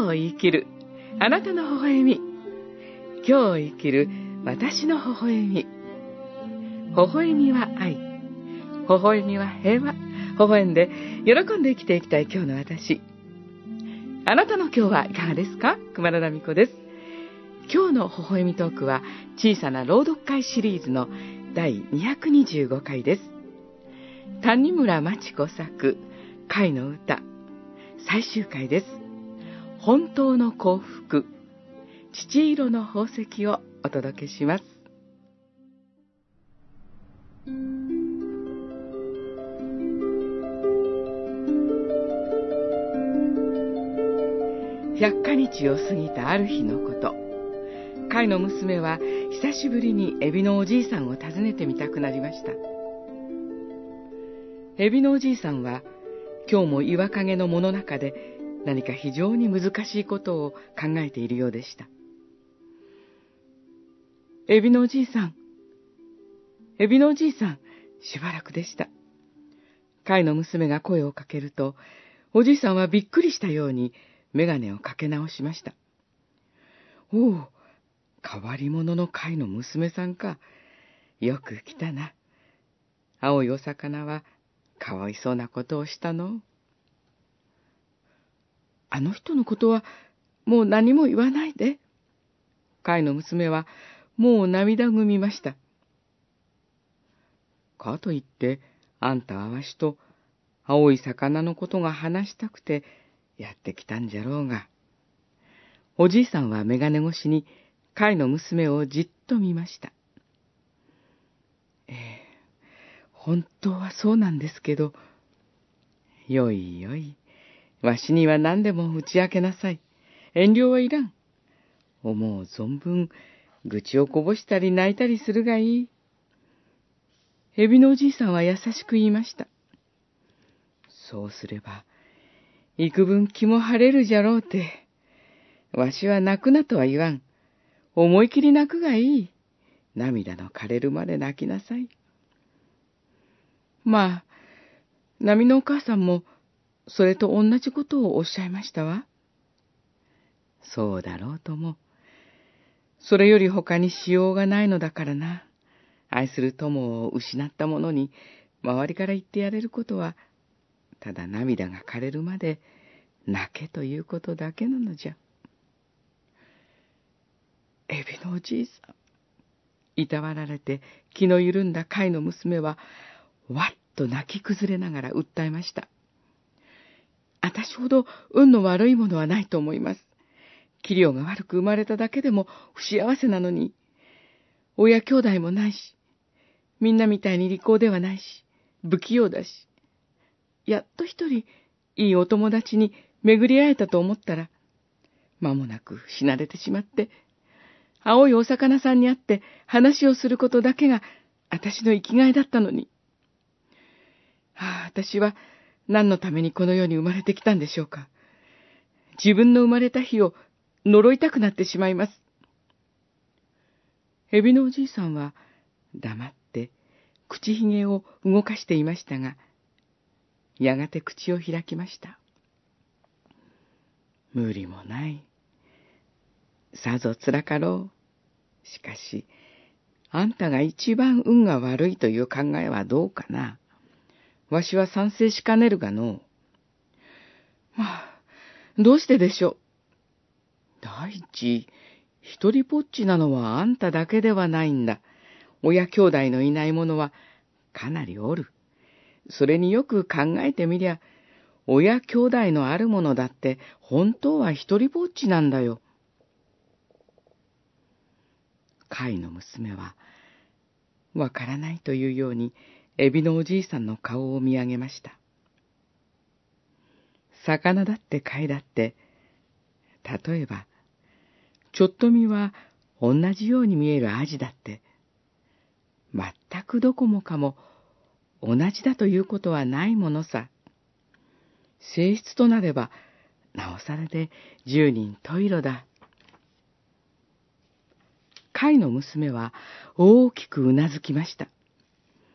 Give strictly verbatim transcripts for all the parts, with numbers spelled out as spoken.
今日生きるあなたの微笑み。今日生きる私の微笑み。微笑みは愛。微笑みは平和。微笑んで喜んで生きていきたい今日の私。あなたの今日はいかがですか？熊田美子です。今日の微笑みトークは小さな朗読会シリーズのだいにひゃくにじゅうごかいです。谷村真知子作貝の歌最終回です。本当の幸福、父色の宝石をお届けします。百か日を過ぎたある日のこと、貝の娘は久しぶりにエビのおじいさんを訪ねてみたくなりました。エビのおじいさんは今日も岩陰の藻の中で何か非常に難しいことを考えているようでした。エビのおじいさん、エビのおじいさん、しばらくでした。貝の娘が声をかけると、おじいさんはびっくりしたようにメガネをかけ直しました。おお、変わり者の貝の娘さんか。よく来たな。青いお魚はかわいそうなことをしたの。あの人のことはもう何も言わないで。貝の娘はもう涙ぐみました。かといって、あんたはわしと青い魚のことが話したくてやってきたんじゃろうが。おじいさんは眼鏡越しに貝の娘をじっと見ました。ええ、本当はそうなんですけど、よいよい、わしには何でも打ち明けなさい。遠慮はいらん。思う存分、愚痴をこぼしたり泣いたりするがいい。エビのおじいさんは優しく言いました。そうすれば、幾分気も晴れるじゃろうて。わしは泣くなとは言わん。思い切り泣くがいい。涙の枯れるまで泣きなさい。まあ、波のお母さんも、それと同じことをおっしゃいましたわ。そうだろうとも。それより他にしようがないのだからな。愛する友を失った者に、周りから言ってやれることは、ただ涙が枯れるまで泣けということだけなのじゃ。エビのおじいさん。いたわられて気の緩んだ貝の娘は、わっと泣き崩れながら訴えました。あたしほど運の悪いものはないと思います。器量が悪く生まれただけでも不幸せなのに、親兄弟もないし、みんなみたいに利口ではないし、不器用だし、やっと一人いいお友達に巡り会えたと思ったら、間もなく死なれてしまって、青いお魚さんに会って話をすることだけが私の生きがいだったのに。はあ、私は何のためにこの世に生まれてきたんでしょうか。自分の生まれた日を呪いたくなってしまいます。エビのおじいさんは黙って口ひげを動かしていましたが、やがて口を開きました。無理もない。さぞ辛かろう。しかし、あんたが一番運が悪いという考えはどうかな。わしは賛成しかねるがの。まあ、どうしてでしょう。第一、一人ぽっちなのはあんただけではないんだ。親兄弟のいない者はかなりおる。それによく考えてみりゃ、親兄弟のある者だって本当は一人ぼっちなんだよ。貝の娘は、わからないというように、エビのおじいさんの顔を見上げました。魚だって貝だって、例えば、ちょっと見は同じように見えるアジだって、全くどこもかも同じだということはないものさ。性質となれば、なおさらで十人十色だ。貝の娘は大きくうなずきました。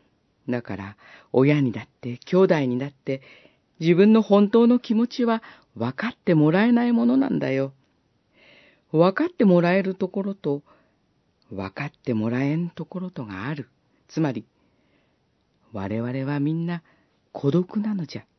だから親にだって兄弟にだって自分の本当の気持ちは分かってもらえないものなんだよ。分かってもらえるところと、分かってもらえんところとがある。つまり、我々はみんな孤独なのじゃ。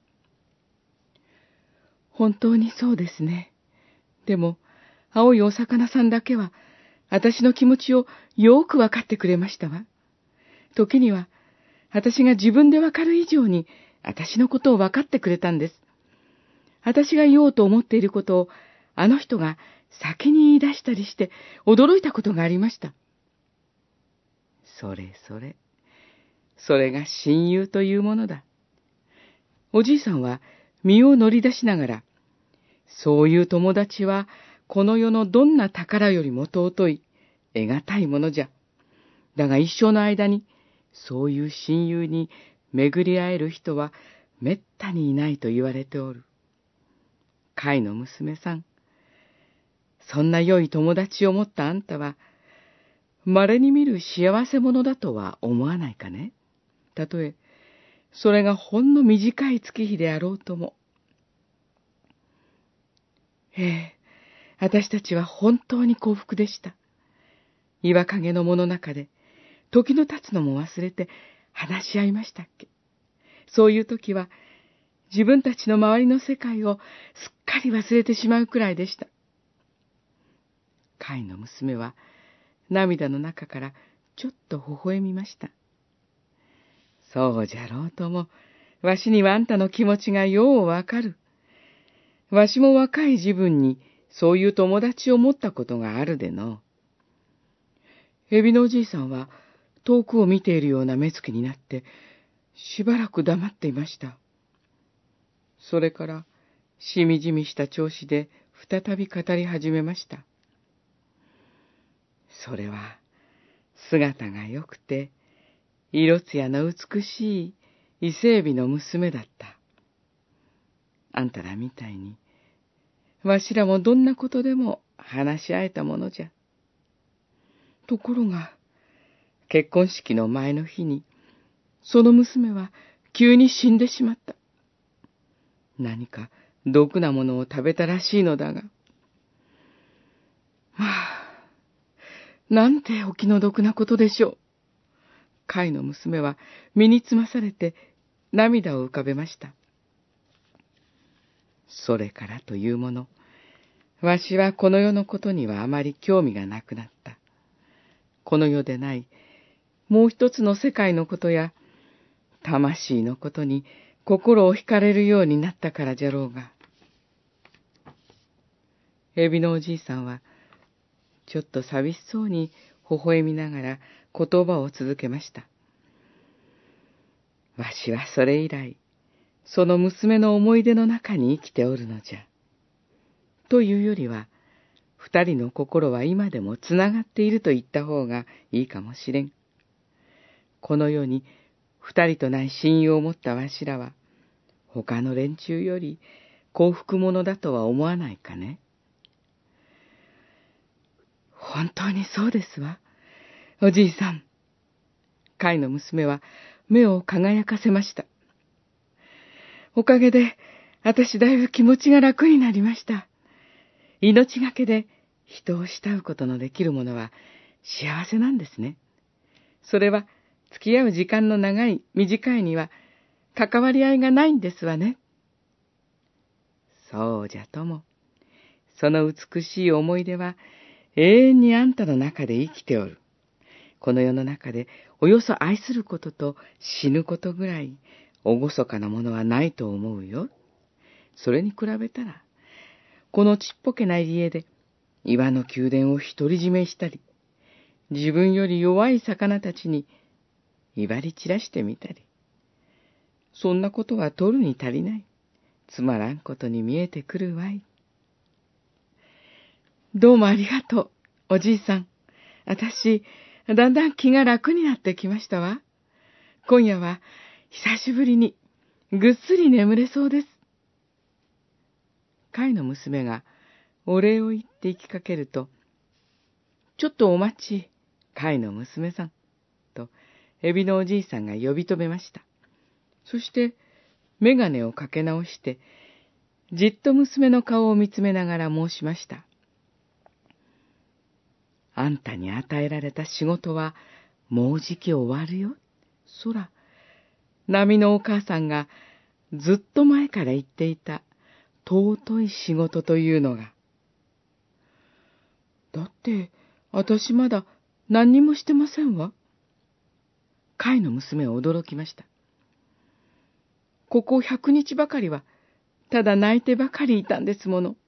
本当にそうですね。でも、青いお魚さんだけは、私の気持ちをよくわかってくれましたわ。時には、私が自分でわかる以上に、私のことをわかってくれたんです。私が言おうと思っていることを、あの人が先に言い出したりして、驚いたことがありました。それそれ。それが親友というものだ。おじいさんは身を乗り出しながら、そういう友達はこの世のどんな宝よりも尊い、得難いものじゃ。だが一生の間に、そういう親友に巡り会える人はめったにいないと言われておる。カイの娘さん、そんな良い友達を持ったあんたは、稀に見る幸せ者だとは思わないかね。たとえ、それがほんの短い月日であろうとも。ええ、私たちは本当に幸福でした。岩陰の藻の中で、時の経つのも忘れて話し合いましたっけ。そういう時は、自分たちの周りの世界をすっかり忘れてしまうくらいでした。カイの娘は、涙の中からちょっと微笑みました。そうじゃろうとも、わしにはあんたの気持ちがようわかる。わしも若い自分にそういう友達を持ったことがあるでの。エビのおじいさんは遠くを見ているような目つきになって、しばらく黙っていました。それから、しみじみした調子で再び語り始めました。それは、姿が良くて、色艶の美しい伊勢海老の娘だった。あんたらみたいに、わしらもどんなことでも話し合えたものじゃ。ところが、結婚式の前の日に、その娘は急に死んでしまった。何か毒なものを食べたらしいのだが。まあ、なんてお気の毒なことでしょう。カイの娘は身につまされて涙を浮かべました。それからというもの、わしはこの世のことにはあまり興味がなくなった。この世でない、もう一つの世界のことや、魂のことに心を惹かれるようになったからじゃろうが。エビのおじいさんは、ちょっと寂しそうに微笑みながら言葉を続けました。わしはそれ以来、その娘の思い出の中に生きておるのじゃ。というよりは、二人の心は今でもつながっていると言った方がいいかもしれん。この世に二人とない親友を持ったわしらは、他の連中より幸福者だとは思わないかね。本当にそうですわ、おじいさん。カイの娘は目を輝かせました。おかげで、私だいぶ気持ちが楽になりました。命がけで人を慕うことのできるものは幸せなんですね。それは付き合う時間の長い短いには関わり合いがないんですわね。そうじゃとも。その美しい思い出は永遠にあんたの中で生きておる。この世の中でおよそ愛することと死ぬことぐらい厳かなものはないと思うよ。それに比べたら、このちっぽけな家で岩の宮殿を独り占めしたり、自分より弱い魚たちに威張り散らしてみたり、そんなことは取るに足りない。つまらんことに見えてくるわい。どうもありがとう、おじいさん。あたし、だんだん気が楽になってきましたわ。今夜は久しぶりにぐっすり眠れそうです。カイの娘がお礼を言って行きかけると、ちょっとお待ち、カイの娘さん、とエビのおじいさんが呼び止めました。そして、メガネをかけ直して、 じっと娘の顔を見つめながら申しました。あんたに与えられた仕事はもうじき終わるよ。そら、波のお母さんがずっと前から言っていた尊い仕事というのが。だって、私まだ何にもしてませんわ。カイの娘は驚きました。ここ百日ばかりは、ただ泣いてばかりいたんですもの。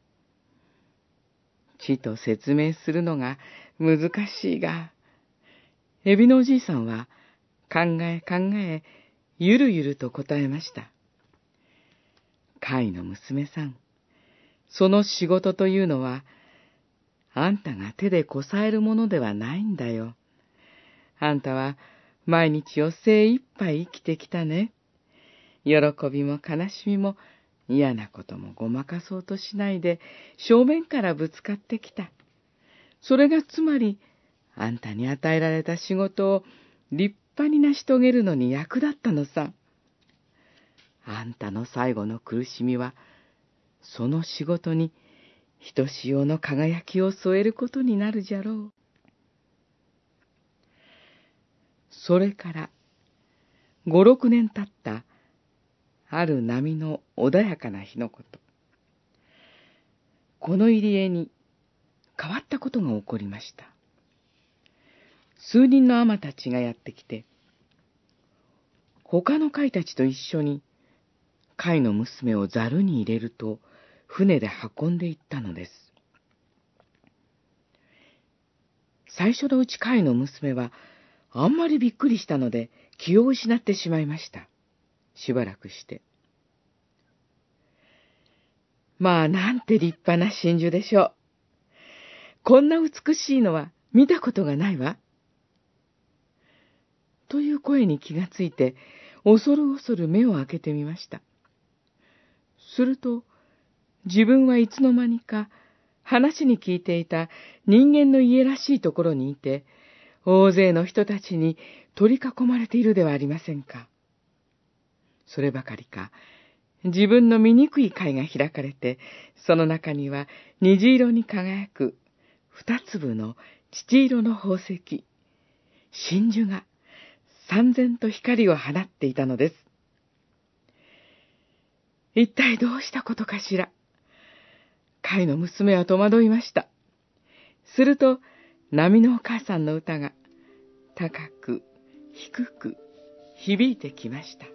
ちと説明するのが難しいが、エビのおじいさんは考え考え、ゆるゆると答えました。カイの娘さん、その仕事というのは、あんたが手でこさえるものではないんだよ。あんたは毎日を精一杯生きてきたね。喜びも悲しみも嫌なこともごまかそうとしないで正面からぶつかってきた。それがつまり、あんたに与えられた仕事を立派に成し遂げるのに役立ったのさ。あんたの最後の苦しみは、その仕事にひとしおの輝きを添えることになるじゃろう。それから五六年経ったある波の穏やかな日のこと。この入り江に変わったことが起こりました。数人の海女たちがやってきて、他の貝たちと一緒に貝の娘をざるに入れると船で運んでいったのです。最初のうち貝の娘はあんまりびっくりしたので気を失ってしまいました。しばらくして。まあなんて立派な真珠でしょう。こんな美しいのは見たことがないわ。という声に気がついて、恐る恐る目を開けてみました。すると、自分はいつの間にか話に聞いていた人間の家らしいところにいて、大勢の人たちに取り囲まれているではありませんか。そればかりか、自分の醜い貝が開かれて、その中には虹色に輝く二粒の乳色の宝石、真珠が燦然と光を放っていたのです。一体どうしたことかしら。貝の娘は戸惑いました。すると、波のお母さんの歌が高く低く響いてきました。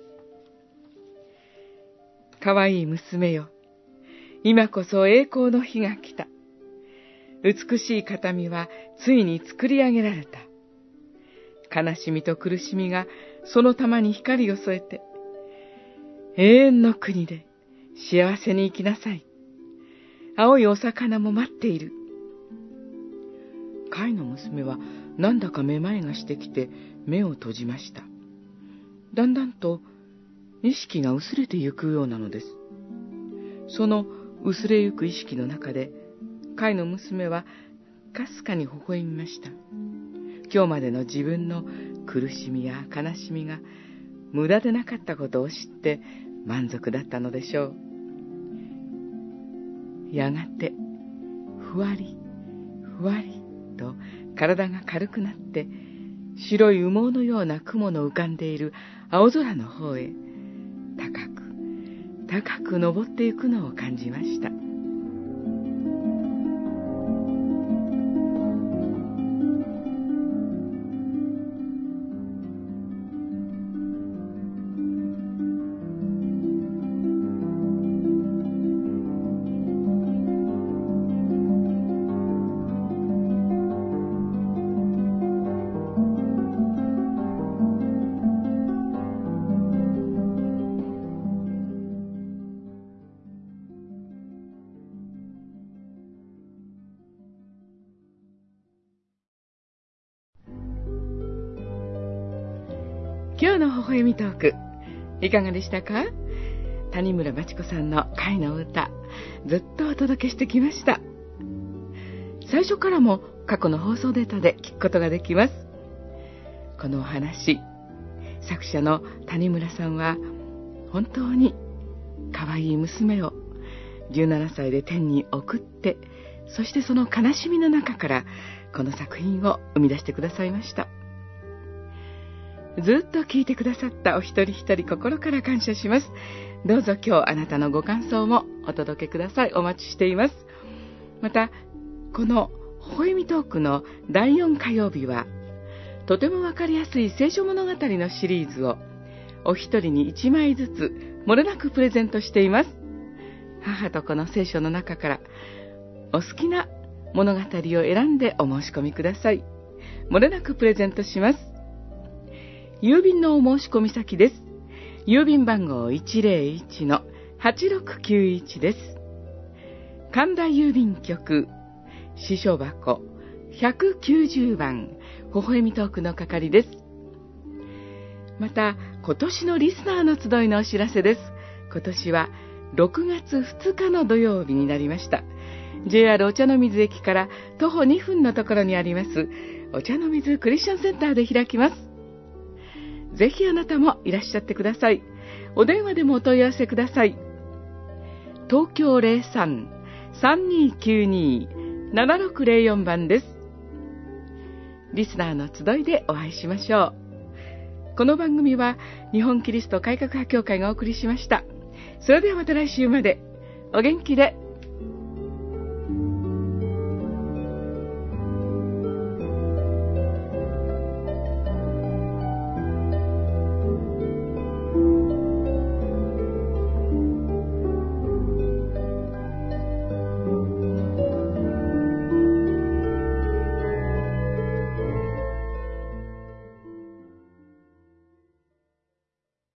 かわいい娘よ、今こそ栄光の日が来た。美しい形見はついに作り上げられた。悲しみと苦しみがその玉に光を添えて、永遠の国で幸せに生きなさい。青いお魚も待っている。貝の娘はなんだかめまいがしてきて目を閉じました。だんだんと意識が薄れてゆくようなのです。その薄れゆく意識の中で、貝の娘はかすかに微笑みました。今日までの自分の苦しみや悲しみが無駄でなかったことを知って満足だったのでしょう。やがて、ふわり、ふわりと体が軽くなって、白い羽毛のような雲の浮かんでいる青空の方へ、高く、高く登っていくのを感じました。今日の微笑みトーク、いかがでしたか？谷村真知子さんの貝の歌、ずっとお届けしてきました。最初からも過去の放送データで聞くことができます。このお話、作者の谷村さんは本当に可愛い娘をじゅうななさいで天に送って、そしてその悲しみの中からこの作品を生み出してくださいました。ずっと聞いてくださったお一人一人心から感謝します。どうぞ今日あなたのご感想もお届けください。お待ちしています。また、この微笑みトークのだいよん火曜日は、とてもわかりやすい聖書物語のシリーズをお一人にいちまいずつ漏れなくプレゼントしています。母と子の聖書の中からお好きな物語を選んでお申し込みください。漏れなくプレゼントします。郵便のお申し込み先です。郵便番号 いちぜろいちのはちろくきゅういち です。神田郵便局支所箱ひゃくきゅうじゅうばん、微笑みトークの係です。また、今年のリスナーの集いのお知らせです。今年はろくがつふつかの土曜日になりました。ジェイアール お茶の水駅から徒歩にふんのところにありますお茶の水クリスチャンセンターで開きます。ぜひあなたもいらっしゃってください。お電話でもお問い合わせください。東京 ゼロさん さんにーきゅうにー ななろくゼロよん 番です。リスナーの集いでお会いしましょう。この番組は日本キリスト改革派協会がお送りしました。それではまた来週までお元気で